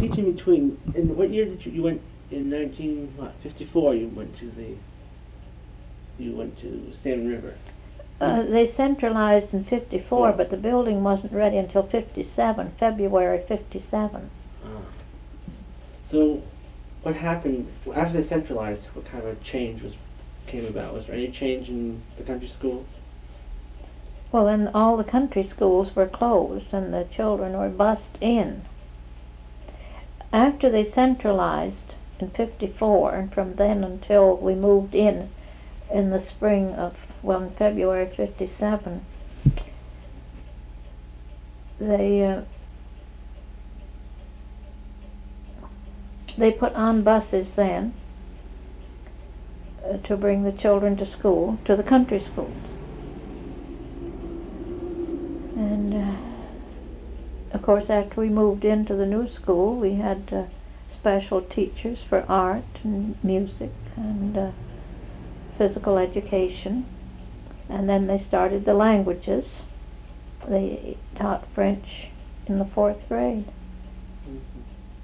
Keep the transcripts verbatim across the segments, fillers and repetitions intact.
teaching between, in what year did you, you went, in nineteen, what, fifty-four, you went to the, you went to Salmon River? Uh, they centralized in fifty-four, Oh. but the building wasn't ready until fifty-seven, February fifty-seven. Ah. So, what happened, after they centralized, what kind of change was, came about? Was there any change in the country schools? Well, then all the country schools were closed and the children were bused in. After they centralized in fifty-four, and from then until we moved in in the spring of, well, in February fifty-seven, they uh, they put on buses then uh, to bring the children to school, to the country schools. And uh, of course, after we moved into the new school, we had uh, special teachers for art and music and uh, physical education. And then they started the languages. They taught French in the fourth grade. Mm-hmm.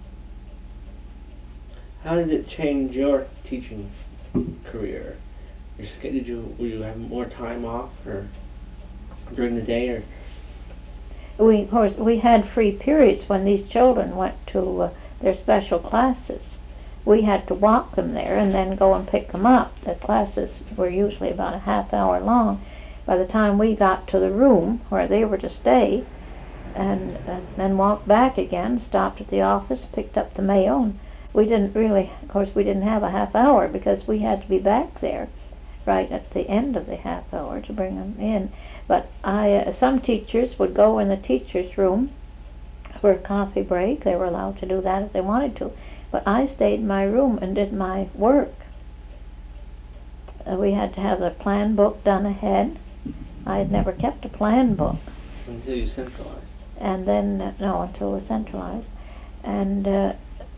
How did it change your teaching career? Your sch- did you would you have more time off, or during the day, or? We, of course, we had free periods when these children went to uh, their special classes. We had to walk them there and then go and pick them up. The classes were usually about a half hour long. By the time we got to the room where they were to stay, and, and then walked back again, stopped at the office, picked up the mail, and we didn't really, of course, we didn't have a half hour because we had to be back there right at the end of the half hour to bring them in. But I, uh, some teachers would go in the teacher's room for a coffee break. They were allowed to do that if they wanted to. But I stayed in my room and did my work. Uh, we had to have the plan book done ahead. I had never kept a plan book. Until you centralized. And then, uh, no, until it was centralized. And uh,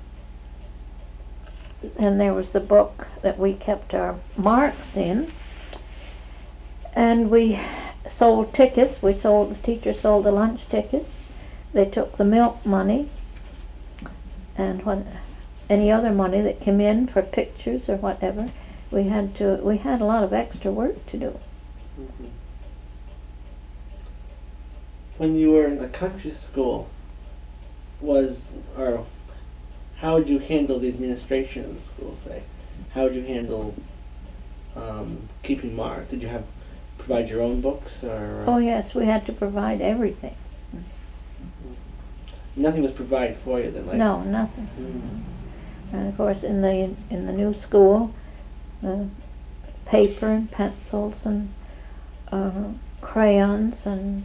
and there was the book that we kept our marks in. And we sold tickets. We sold, the teacher sold the lunch tickets. They took the milk money and what, any other money that came in for pictures or whatever. We had to, we had a lot of extra work to do. Mm-hmm. When you were in the country school, was, or how would you handle the administration of the school, say? How would you handle um, keeping marks? Did you have provide your own books, or? Oh yes, we had to provide everything. Nothing was provided for you then, like? No, nothing. Mm. And of course, in the in the new school, uh, paper and pencils and uh, crayons and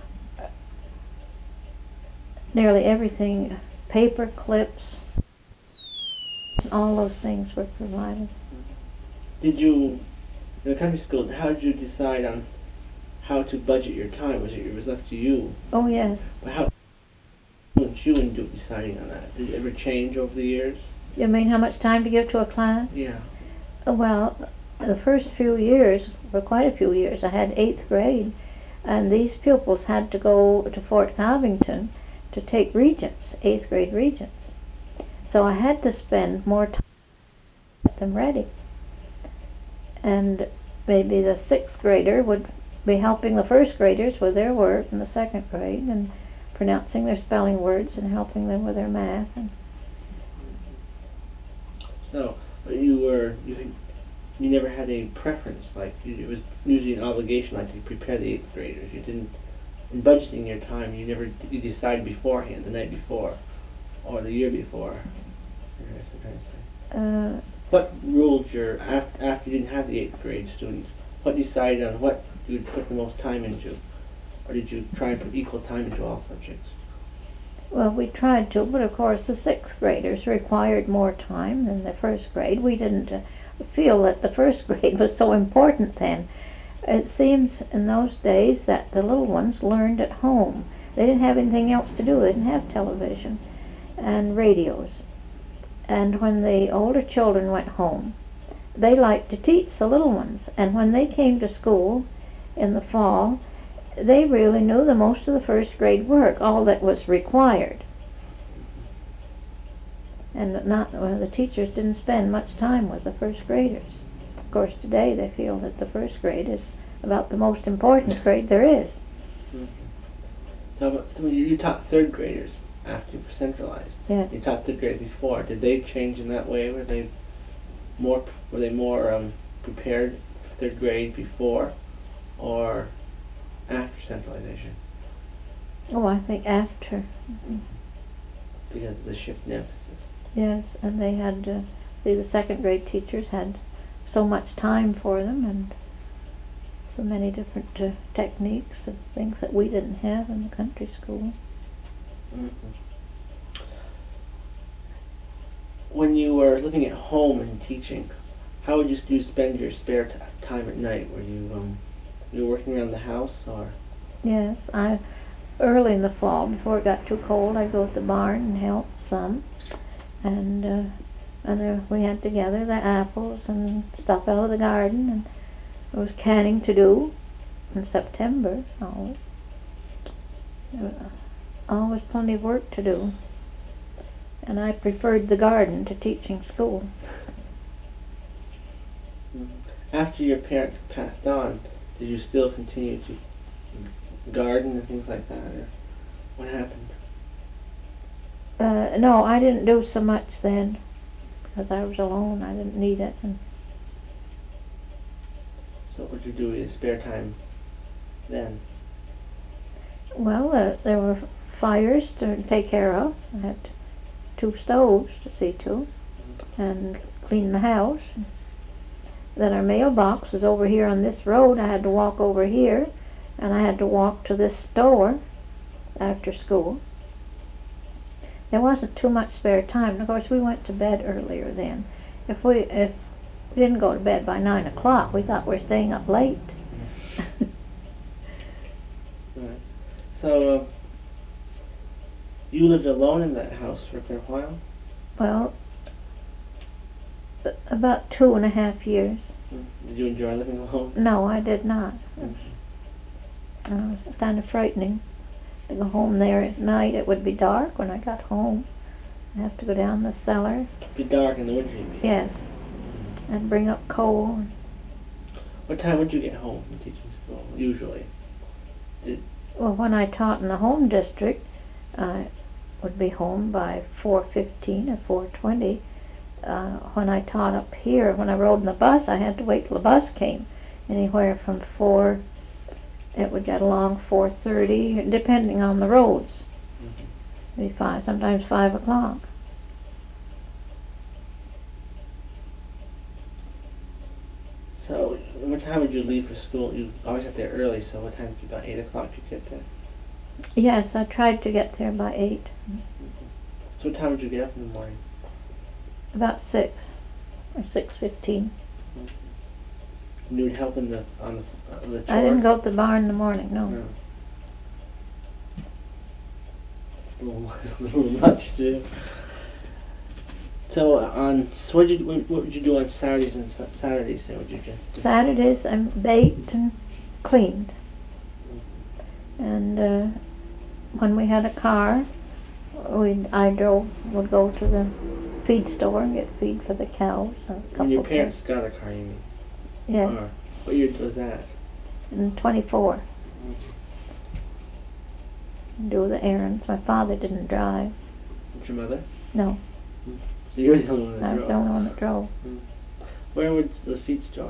nearly everything, paper clips, all those things were provided. Did you, in the country school, how did you decide on how to budget your time? Was it, it was left to you? Oh yes. How was you in do, deciding on that? Did it ever change over the years? You mean how much time to give to a class? Yeah. Uh, well, the first few years, for quite a few years, I had eighth grade, and these pupils had to go to Fort Covington to take regents, eighth grade regents. So I had to spend more time to get them ready. And maybe the sixth grader would be helping the first graders with their work in the second grade and pronouncing their spelling words and helping them with their math. And so you were you you never had a preference, like you, it was usually an obligation, like to prepare the eighth graders. You didn't, in budgeting your time, you never you decide beforehand, the night before, or the year before. uh, What ruled your, after, after you didn't have the eighth grade students, what decided on what you would put the most time into? Or did you try and put equal time into all subjects? well, we tried to, but of course the sixth graders required more time than the first grade. We didn't uh, feel that the first grade was so important then. It seems in those days that the little ones learned at home. They didn't have anything else to do. They didn't have television and radios. And when the older children went home, they liked to teach the little ones. And when they came to school in the fall, they really knew the most of the first grade work, all that was required. and not well, the teachers didn't spend much time with the first graders. Of course, today they feel that the first grade is about the most important grade there is. Mm-hmm. So, so you, you taught third graders after you were centralized. Yeah. You taught third grade before. Did they change in that way? Were they more were they more um, prepared for third grade before or after centralization? Oh, I think after. Mm-hmm. Because of the shift in emphasis. Yes, and they had uh, the, the second grade teachers had so much time for them and so many different uh, techniques and things that we didn't have in the country school. Mm-hmm. When you were looking at home and teaching, how would you, you spend your spare t- time at night? Were you um, you were working around the house or? Yes, I early in the fall before it got too cold, I'd go to the barn and help some, and uh, and uh, we had to gather the apples and stuff out of the garden, and there was canning to do in September always. There was always plenty of work to do. And I preferred the garden to teaching school. Mm-hmm. After your parents passed on, did you still continue to garden and things like that, or what happened? Uh, no, I didn't do so much then, because I was alone. I didn't need it. And so what did you do with your spare time then? well, uh, there were fires to take care of. I had two stoves to see to, and clean the house. Then our mailbox is over here on this road. I had to walk over here, and I had to walk to this store after school. There wasn't too much spare time. And of course, we went to bed earlier then. If we if we didn't go to bed by nine o'clock, we thought we were staying up late. Right. So, uh, you lived alone in that house for a fair while? Well, about two and a half years. Mm-hmm. Did you enjoy living alone? No, I did not. Mm-hmm. Uh, it was kind of frightening to go home there at night. It would be dark when I got home. I'd have to go down the cellar. It'd be dark in the winter, you mean? Yes. And bring up coal. What time would you get home from teaching school, usually? Did Well, when I taught in the home district, I would be home by four fifteen or four twenty. Uh, when I taught up here, when I rode in the bus, I had to wait till the bus came. Anywhere from four, it would get along four thirty, depending on the roads. Mm-hmm. Maybe five, sometimes five o'clock. So, what time would you leave for school? You always got there early, so what time? About eight o'clock you get there? Yes, I tried to get there by eight. Mm-hmm. So what time would you get up in the morning? About six or six fifteen. Mm-hmm. And you would help in the on the, uh, the chore? I didn't go to the barn in the morning. No. No. A little, a little much too. So uh, on so what did you what would you do on Saturdays and su- Saturdays? So would you just Saturdays I baked and cleaned, and uh, when we had a car, we I drove would go to the feed store and get feed for the cows. A couple when your parents of got a car, you mean? yes, Or what year was that? and twenty-four. Mm-hmm. Do the errands. My father didn't drive. With your mother? No, So you were the only one that I was drove. the only one that drove. Mm. Where was the feed store?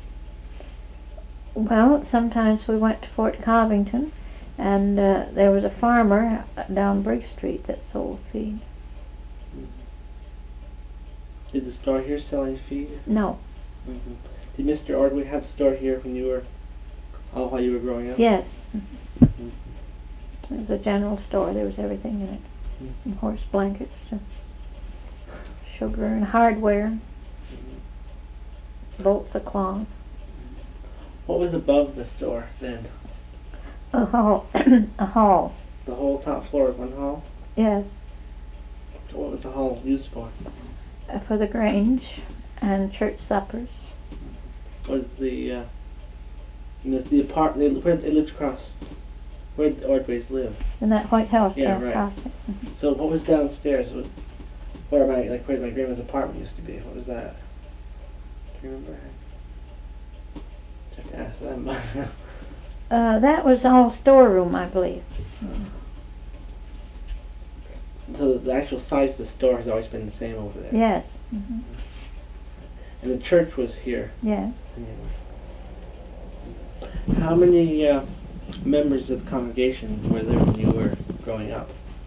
Well, sometimes we went to Fort Covington, and uh, there was a farmer down Briggs Street that sold feed. Mm-hmm. Did the store here sell any feed? No. Mm-hmm. Did Mister Ordway have a store here when you were, all while you were growing up? Yes. Mm-hmm. It was a general store. There was everything in it. Mm-hmm. From horse blankets to sugar and hardware, Mm-hmm. bolts of cloth. What was above the store then? A hall. A hall. The whole top floor of one hall? Yes. So what was the hall used for? Uh, for the Grange and church suppers. Was the, uh, and this, the apart, they, where they lived across, where did the Ordways live? In that white house Yeah, there right. across it. So what was downstairs? Was, Where my like where my grandma's apartment used to be. What was that? Do you remember? Check to ask them. Uh, that was all storeroom, I believe. So the actual size of the store has always been the same over there. Yes. hmm And the church was here. Yes. How many uh, members of the congregation were there when you were growing up?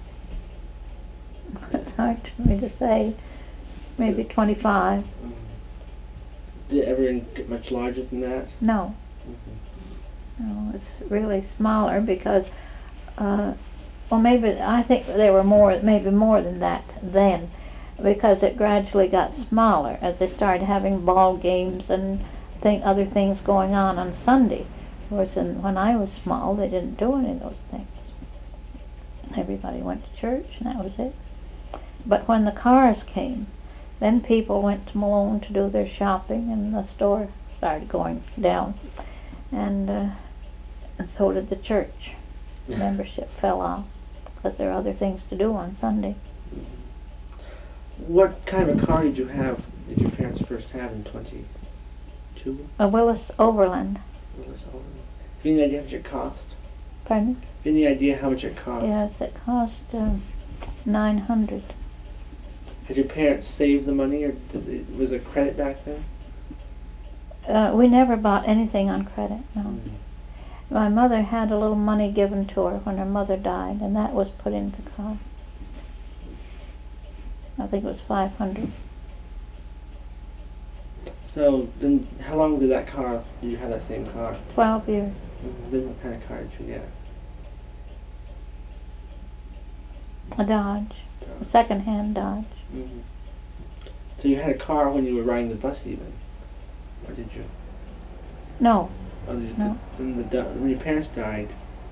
It's hard for me to say. Maybe twenty-five. Mm. Did it ever get much larger than that? No. Mm-hmm. No, it's really smaller because, uh, well, maybe I think there were more, maybe more than that then, because it gradually got smaller as they started having ball games and thing, other things going on on Sunday. Whereas in, when I was small, they didn't do any of those things. Everybody went to church, and that was it. But when the cars came, then people went to Malone to do their shopping, and the store started going down. And, uh, and so did the church. Yeah. Membership fell off because there are other things to do on Sunday. What kind of a car did you have, did your parents first have in twenty-two? A Willis Overland. Willis Overland. Have you any idea how much it cost? Pardon? Have you any idea how much it cost? Yes, it cost um, nine hundred. Had your parents saved the money, or did it, was it credit back then? Uh, we never bought anything on credit, no. Mm-hmm. My mother had a little money given to her when her mother died, and that was put into the car. I think it was five hundred. So then, how long did that car? Did you have that same car? Twelve years. Mm-hmm. Then what kind of car did you get? A Dodge, a second-hand Dodge. Mm-hmm. So you had a car when you were riding the bus, even, or did you? No, Oh, did you No. Then the di- when your parents died.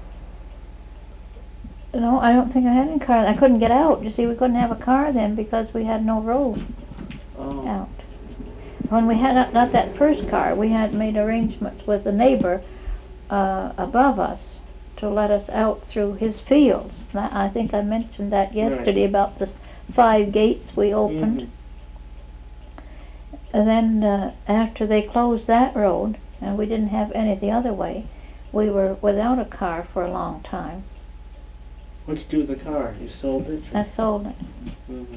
no, I don't think I had any car. I couldn't get out. You see, we couldn't have a car then because we had no road Oh. out. When we had not that first car, we had made arrangements with a neighbor uh, above us to let us out through his fields. That, I think I mentioned that yesterday Right. about the s- five gates we opened. Mhm. And then uh, after they closed that road, and we didn't have any the other way, we were without a car for a long time. What'd you do with the car? You sold it? I sold it. Mm-hmm.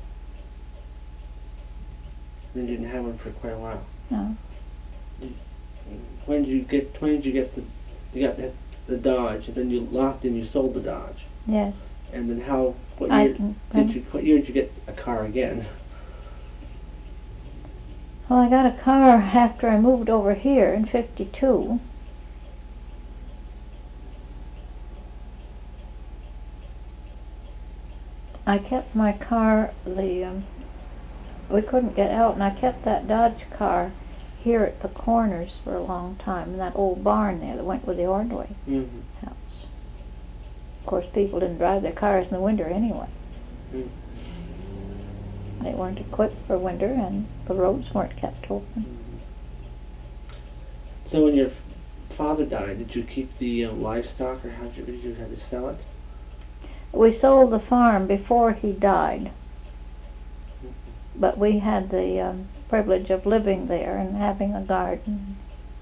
Then you didn't have one for quite a while. No. When did you get? When did you get the? You got the, the Dodge, and then you locked and you sold the Dodge. Yes. And then how? What I year can- did you? What year did you get a car again? Well, I got a car after I moved over here in fifty-two. I kept my car, the, um, we couldn't get out, and I kept that Dodge car here at the corners for a long time, in that old barn there that went with the orderly Mm-hmm. house. Of course, people didn't drive their cars in the winter anyway. Mm. They weren't equipped for winter, and the roads weren't kept open. So when your f- father died, did you keep the uh, livestock, or how did you, did you have to sell it? We sold the farm before he died, Mm-hmm. but we had the um, privilege of living there and having a garden.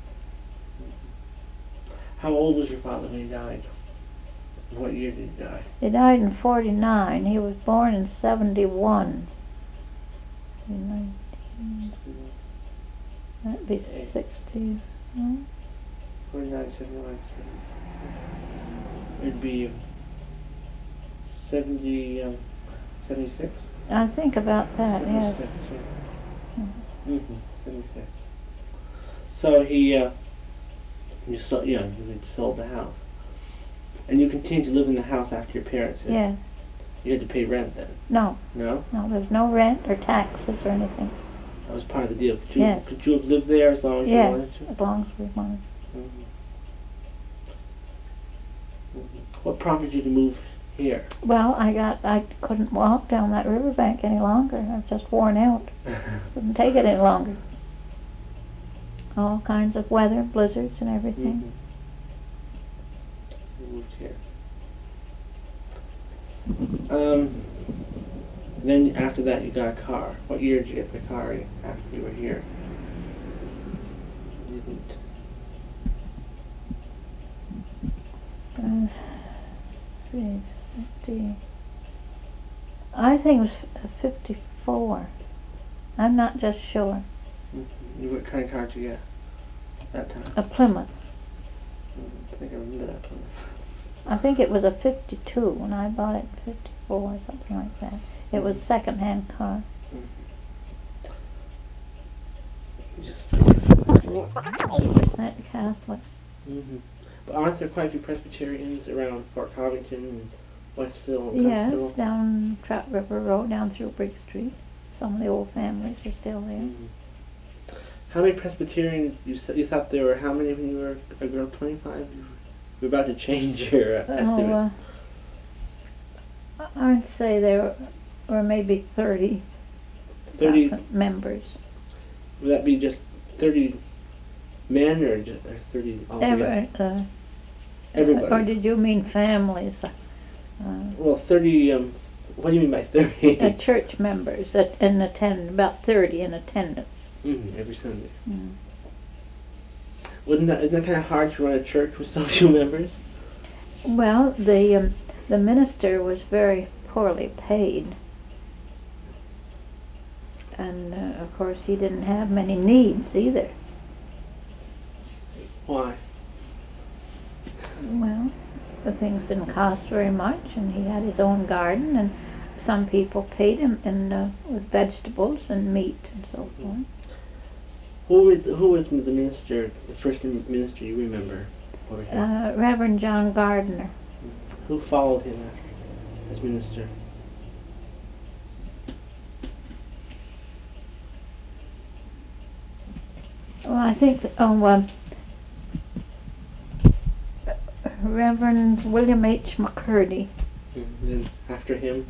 How old was your father when he died? And what year did he die? He died in forty-nine. He was born in seventy-one. In nineteen, that'd be sixty. No? forty-nine, seventy-one, it'd be seventy, um, seventy-six? I think about that, yes. seventy-six, yeah. Mm-hmm, seventy-six. So he, uh, you sold, yeah, you had sold the house. And you continued to live in the house after your parents had? Yeah. You had to pay rent then? No, No? no, there's no rent or taxes or anything. That was part of the deal. Could you, Yes. could you have lived there as long as you Yes, wanted to? as long as we wanted. Mhm. Mhm. What prompted you to move here? Well, I got, I couldn't walk down that riverbank any longer. I was just worn out. Couldn't take it any longer. All kinds of weather, blizzards and everything. Mhm. You moved here. Um, And then after that, you got a car. What year did you get the car after you were here? You didn't. Uh, let's see, fifty. I think it was f- fifty-four. I'm not just sure. Mm-hmm. What kind of car did you get that time? A Plymouth. Mm, I think I remember that Plymouth. I think it was a fifty-two when I bought it in fifty-four or something like that. It Mm-hmm. was a second-hand car. Mm-hmm. Just eight percent Catholic. Mm-hmm. But aren't there quite a few Presbyterians around Fort Covington and Westville and Yes, Constable? down Trout River Road, down through Brick Street. Some of the old families are still there. Mm-hmm. How many Presbyterians, you said, you thought there were how many when you were a girl, twenty-five? You were about to change your uh, estimate. Oh, uh, I'd say there were maybe thirty thirty, members. would that be just thirty men or just or thirty altogether? Ever, uh, Everybody. Or did you mean families? Uh, Well, thirty, um, what do you mean by thirty? uh, church members at, in attend, about thirty in attendance. Mm-hmm, every Sunday. Mm. Wouldn't that, isn't that kind of hard to run a church with so few members? Well, the um, the minister was very poorly paid, and uh, of course he didn't have many needs either. Why? Well, the things didn't cost very much, and he had his own garden, and some people paid him in uh, with vegetables and meat and so forth. Who was, who was the minister, the first minister you remember over here? Uh, Reverend John Gardner. Who followed him after, as minister? Well, I think that, oh, um, Reverend William H. McCurdy. Mm-hmm. Then after him?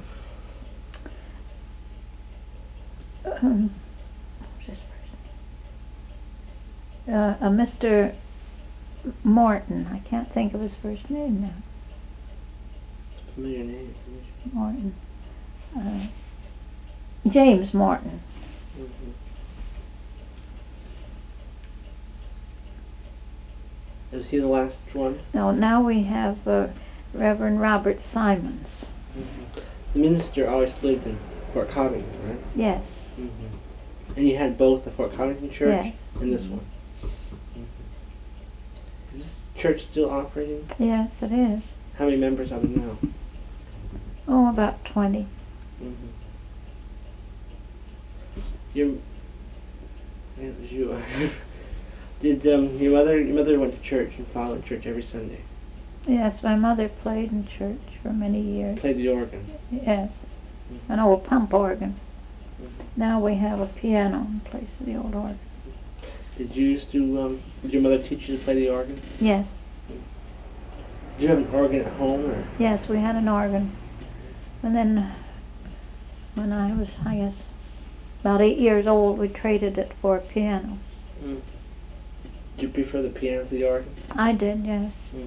Um, who's this person? Uh, a Mister Morton. I can't think of his first name now. Familiar name. Morton. Uh, James Morton. Mm-hmm. Is he the last one? No, now we have uh, Reverend Robert Simons. Mm-hmm. The minister always lived in Fort Covington, right? Yes. Mm-hmm. And you had both the Fort Covington church Yes. and this Mhm. one. Mm-hmm. Is this church still operating? Yes, it is. How many members are there now? Oh, about twenty. Mm-hmm. Your, yeah, it was you. Did um, your mother? Your mother went to church and followed church every Sunday. Yes, my mother played in church for many years. Played the organ. Yes, Mm-hmm. an old pump organ. Mm-hmm. Now we have a piano in place of the old organ. Did you used to? Um, did your mother teach you to play the organ? Yes, Did you have an organ at home, or? yes, we had an organ. And then when I was, I guess, about eight years old, we traded it for a piano. Mm. Did you prefer the piano to the organ? I did, yes. Mm.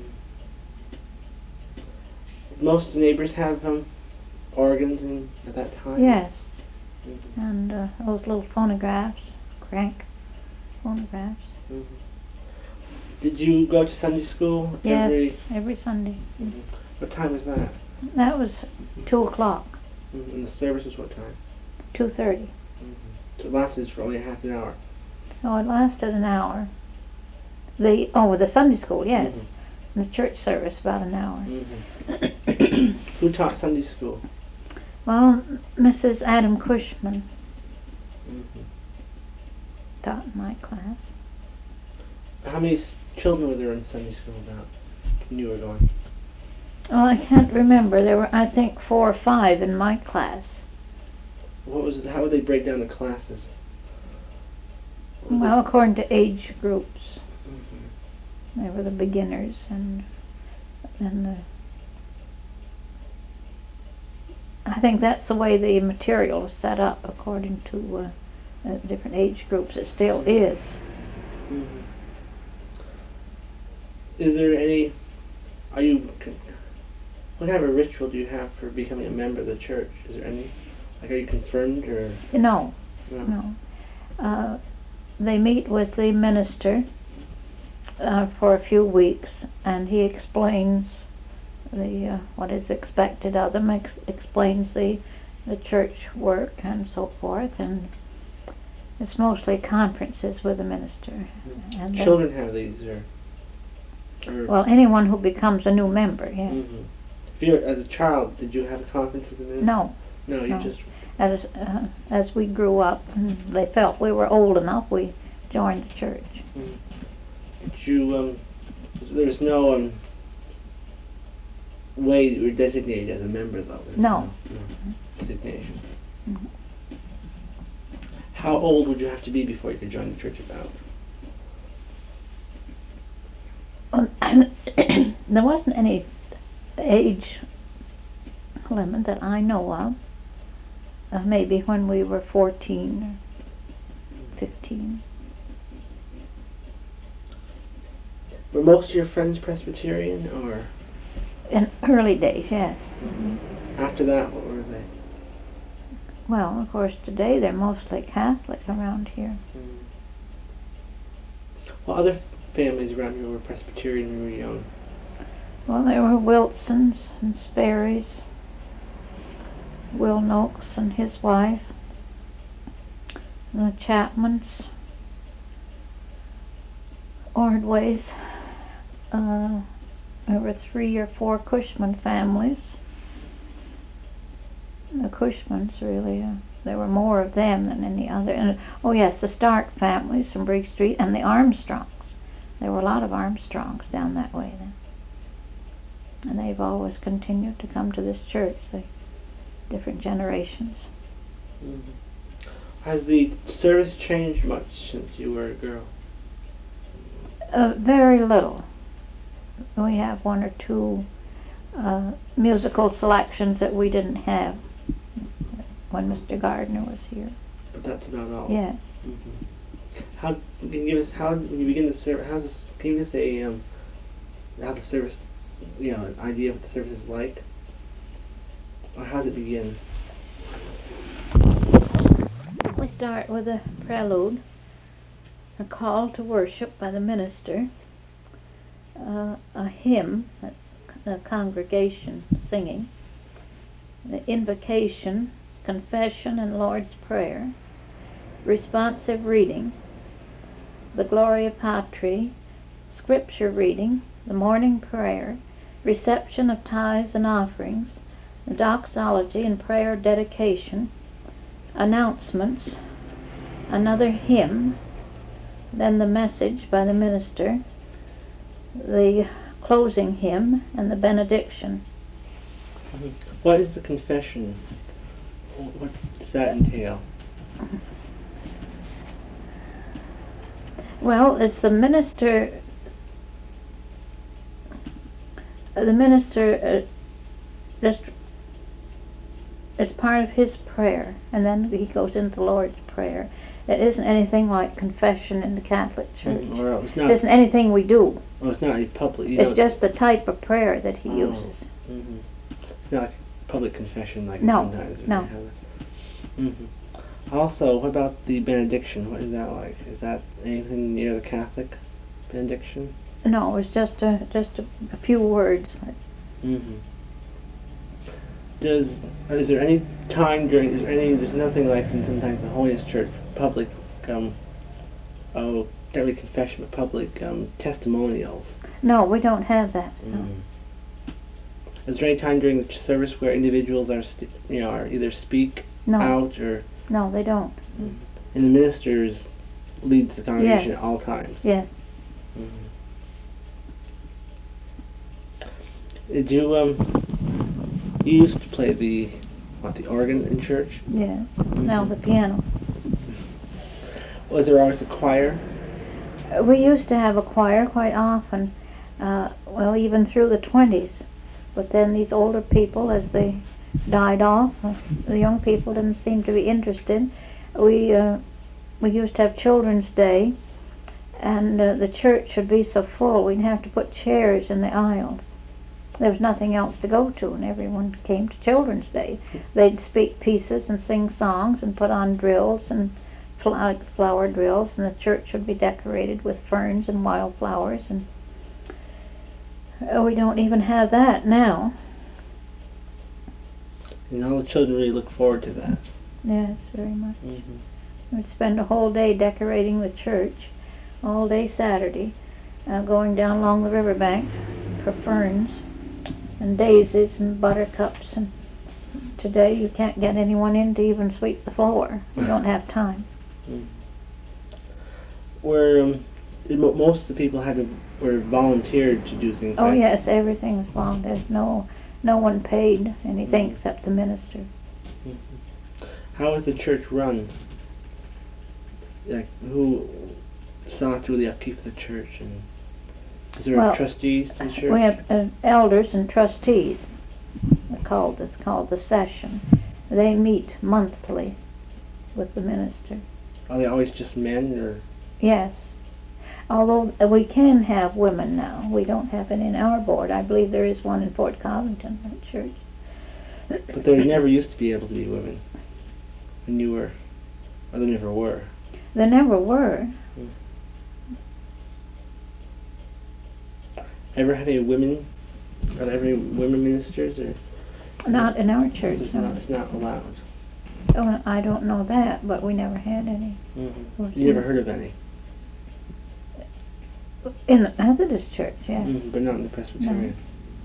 Most of the neighbors have um, organs in, at that time? Yes, Mm-hmm. and uh, those little phonographs, crank phonographs. Mm-hmm. Did you go to Sunday school Yes, every... every Sunday. Mm-hmm. What time was that? That was two o'clock, Mm-hmm. And the service was what time? two thirty. Mm-hmm. So it lasted for only half an hour. Oh, it lasted an hour. The oh, the Sunday school, yes. Mhm. And the church service about an hour. Mm-hmm. Who taught Sunday school? Well, Missus Adam Cushman Mm-hmm. taught my class. How many s- children were there in Sunday school about when you were going? Well, I can't remember. There were, I think, four or five in my class. What was it? How would they break down the classes? Was Well, it- according to age groups, Mhm. there were the beginners and and the. I think that's the way the material is set up according to uh, uh, different age groups. It still is. Mhm. Is there any? Are you? What kind of a ritual do you have for becoming a member of the church? Is there any? Like, are you confirmed or No, no? no. Uh, they meet with the minister uh, for a few weeks, and he explains the uh, what is expected of them, ex- explains the the church work and so forth, and it's mostly conferences with the minister. Mm-hmm. And then- Children have these, or, or well, anyone who becomes a new member, yes. mhm. If you're as a child, did you have a conference with the minister? No, No, you no. just. as uh, as we grew up and they felt we were old enough, we joined the church. Mm. Did you um? There's no um. way you were designated as a member, though. There's No. no, no designation. Mhm. How old would you have to be before you could join the Church of God? There wasn't any age limit that I know of. Uh, maybe when we were fourteen or fifteen. Were most of your friends Presbyterian, or In early days, yes. after that, what were they? Well, of course, today they're mostly Catholic around here. Mm. Well, other families around here were Presbyterian when you were young. Well, there were Wilsons and Sperrys, Will Noakes and his wife, the Chapmans, Ordways. Uh, there were three or four Cushman families. The Cushmans really, uh, there were more of them than any other. And oh yes, the Stark families from Brigg Street, and the Armstrongs. There were a lot of Armstrongs down that way then. And they've always continued to come to this church, the different generations. Mm-hmm. Has the service changed much since you were a girl? Uh, very little. We have one or two uh, musical selections that we didn't have when Mister Gardner was here. But that's about all. Yes. Mm-hmm. How can you give us how when you begin the service? How's this? Can you give us a um, how the service, you know, an idea of what the service is like, or how does it begin? We start with a prelude, a call to worship by the minister, uh, a hymn, that's a congregation singing, the invocation, confession and Lord's Prayer, responsive reading, the Gloria Patri, scripture reading, the morning prayer, reception of tithes and offerings, the doxology and prayer dedication, announcements, another hymn, then the message by the minister, the closing hymn, and the benediction. Mm-hmm. What is the confession? What does that entail? Well, it's the minister, the minister uh, just, it's part of his prayer, and then he goes into the Lord's Prayer. It isn't anything like confession in the Catholic Church. Mm, well, it's It not. isn't anything we do. Well, it's not any public. You It's don't- just the type of prayer that he Oh. uses. Mm-hmm. It's not like public confession like No, sometimes. when no. they have it. Mm-hmm. Also, what about the benediction? What is that like? Is that anything near the Catholic benediction? No, it's just a, just a, a few words. Mm-hmm. Does is there any time during? Is there any? There's nothing like in sometimes the Holiness Church public, um, oh, not really confession, but public um, testimonials. No, we don't have that. No. Mm. Is there any time during the ch- service where individuals are, st- you know, are either speak No, out or, no, they don't. and the ministers leads the congregation Yes. at all times? Yes. Mhm. Did you um? You used to play the what the organ in church? Yes. Now the piano. Was there always a choir? Uh, We used to have a choir quite often, uh, well, even through the twenties. But then these older people, as they died off, uh, the young people didn't seem to be interested. We uh, we used to have Children's Day, and uh, the church would be so full we'd have to put chairs in the aisles. There was nothing else to go to, and everyone came to Children's Day. They'd speak pieces and sing songs and put on drills and fl- flower drills, and the church would be decorated with ferns and wildflowers. And uh, we don't even have that now. And all the children really look forward to that. Yes, very much. Mm-hmm. We'd spend a whole day decorating the church, all day Saturday, uh, going down along the riverbank for ferns and daisies and buttercups. And today you can't get anyone in to even sweep the floor. You don't have time. Mm. Where um, did mo- most of the people had to were volunteered to do things. Oh like yes, everything was volunteer. No, no one paid anything Mhm. except the minister. Mm-hmm. How was the church run? Like who saw through the upkeep of the church, and is there Well, trustees to the church? We have uh, elders and trustees. They're called it's called the session. They meet monthly with the minister. Are they always just men, or? Yes. Although uh, we can have women now. We don't have it in our board. I believe there is one in Fort Covington, that church. But there never used to be able to be women. When you were, or there never were. There never were. Ever had any women? Are there any women ministers, or? Not in our church. It's No. not. It's not allowed. Oh, I don't know that, but we never had any. Mm-hmm. You never heard of any? In the Methodist church, yes. Mm-hmm, but not in the Presbyterian.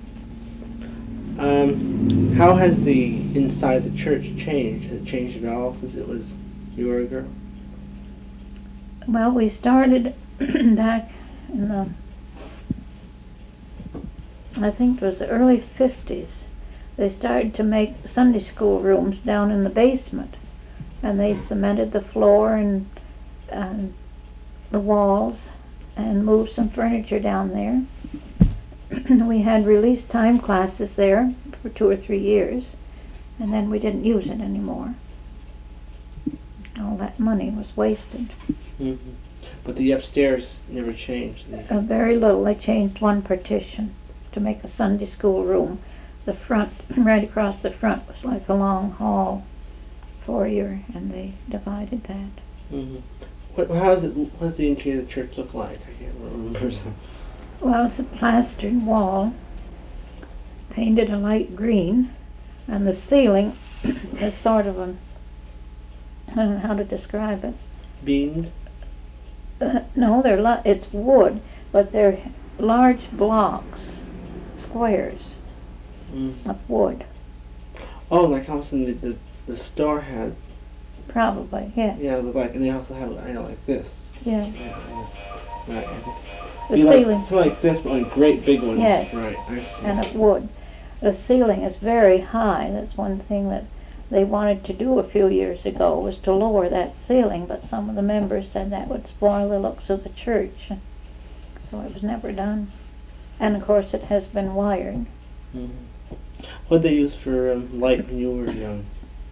No. Um, how has the inside of the church changed? Has it changed at all since it was you were a girl? Well, we started back in the, I think it was the early fifties. They started to make Sunday school rooms down in the basement, and they cemented the floor and, and the walls and moved some furniture down there. We had release time classes there for two or three years, and then we didn't use it anymore. All that money was wasted. Mm-hmm. But the upstairs never changed. Uh, very little. They changed one partition to make a Sunday school room. The front, right across the front, was like a long hall foyer, and they divided that. Mm-hmm. What, how is it? What does the interior of the church look like? I can't remember. So. Well, it's a plastered wall, painted a light green, and the ceiling is sort of a, I don't know how to describe it. Beamed? Uh, no, they're li- it's wood, but they're large blocks, squares Mm. of wood. Oh, like how some the, the the store had. Probably, yeah. Yeah, like, and they also have, I know, like this. Yeah. Yeah, yeah. Right. Okay. The Be ceiling. Like, so like this, but like great big ones. Yes. Right. I see. And of wood. The ceiling is very high. That's one thing that they wanted to do a few years ago, was to lower that ceiling, but some of the members said that would spoil the looks of the church. So it was never done. And of course it has been wired. Mm-hmm. What did they use for um, light when you were young?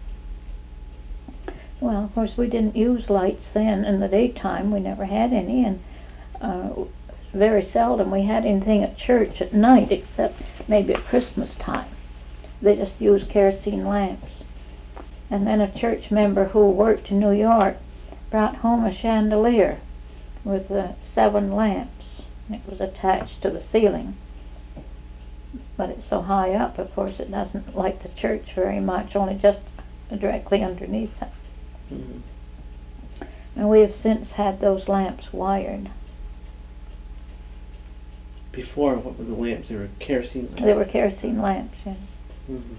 Well, of course we didn't use lights then. In the daytime we never had any, and uh, very seldom we had anything at church at night, except maybe at Christmas time. They just used kerosene lamps. And then a church member who worked in New York brought home a chandelier with uh, seven lamps. And it was attached to the ceiling. But it's so high up, of course, it doesn't light the church very much, only just directly underneath it. Mm-hmm. And we have since had those lamps wired. Before, what were the lamps? They were kerosene lamps. They were kerosene lamps, yes. Mm-hmm.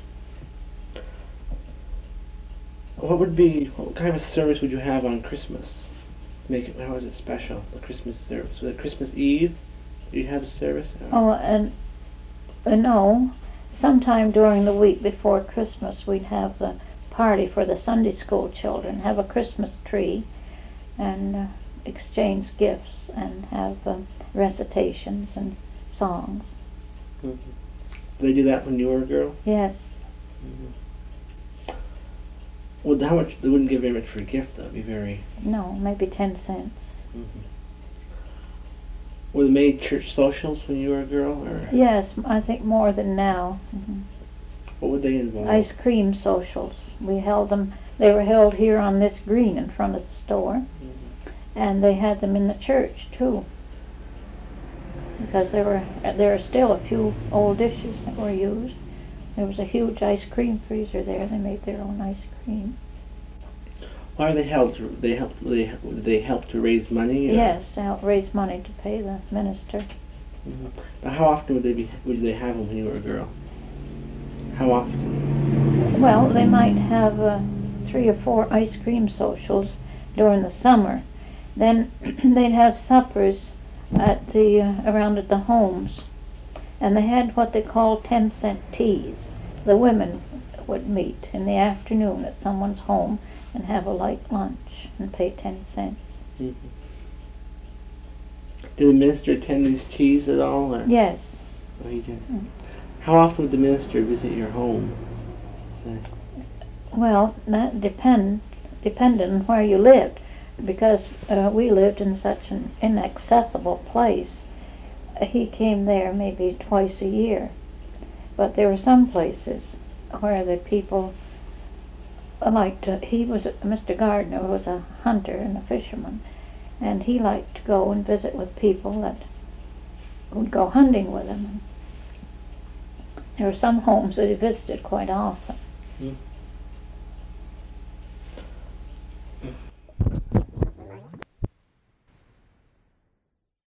What would be, what kind of a service would you have on Christmas? Make it, how is it special, the Christmas service? Was it Christmas Eve? Do you have a service? Oh, and uh, no, sometime during the week before Christmas we'd have the party for the Sunday school children, have a Christmas tree, and uh, exchange gifts, and have uh, recitations and songs. Mm-hmm. Did they do that when you were a girl? Yes. Mm-hmm. Well, how much? They wouldn't give very much for a gift, though. It'd be very. No, maybe ten cents. Mm-hmm. Were they made church socials when you were a girl, or Yes, I think more than now. Mhm. what would they involve? Ice cream socials. We held them, they were held here on this green in front of the store. Mhm. And they had them in the church too. Because there were, there are still a few old dishes that were used. There was a huge ice cream freezer there. They made their own ice cream. Why are they held? To, they help. They they help to raise money. Or? Yes, to help raise money to pay the minister. Mm-hmm. But how often would they be? Would they have them when you were a girl? How often? Well, they might have uh, three or four ice cream socials during the summer. Then they'd have suppers at the uh, around at the homes, and they had what they called ten cent teas. The women would meet in the afternoon at someone's home and have a light lunch and pay ten cents. Mm-hmm. Did the minister attend these teas at all? Or? Yes. Oh, he did. Mm. How often would the minister visit your home? Say? Well, that depend depended on where you lived, because uh, we lived in such an inaccessible place. Uh, he came there maybe twice a year, but there were some places where the people liked to. He was Mister Gardner was a hunter and a fisherman, and he liked to go and visit with people that would go hunting with him. There were some homes that he visited quite often. Mm.